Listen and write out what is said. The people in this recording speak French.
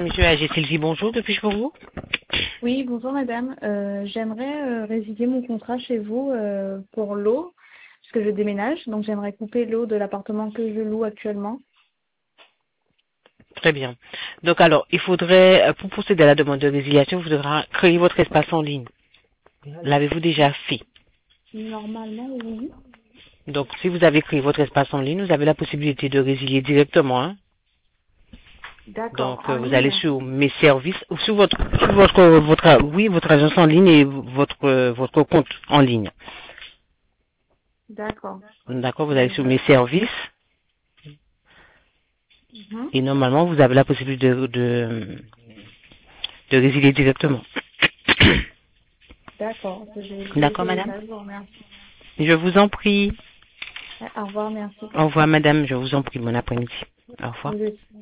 Monsieur AG Sylvie, bonjour, depuis pour vous. Oui, bonjour madame. J'aimerais résilier mon contrat chez vous pour l'eau, puisque je déménage, donc j'aimerais couper l'eau de l'appartement que je loue actuellement. Très bien. Donc alors, il faudrait, pour procéder à la demande de résiliation, vous devrez créer votre espace en ligne. L'avez-vous déjà fait? Normalement, oui. Donc, si vous avez créé votre espace en ligne, vous avez la possibilité de résilier directement. Hein. D'accord, Donc, en vous allez ligne. sur mes services, ou sur votre agence en ligne et votre compte en ligne. D'accord. D'accord, vous allez sur mes services Mhm. et normalement, vous avez la possibilité de résilier directement. D'accord, je vais D'accord, utiliser madame? ça, je vous remercie. Je vous en prie. Au revoir, merci. Au revoir, madame. Je vous en prie. Bon après-midi. Au revoir. Vous aussi.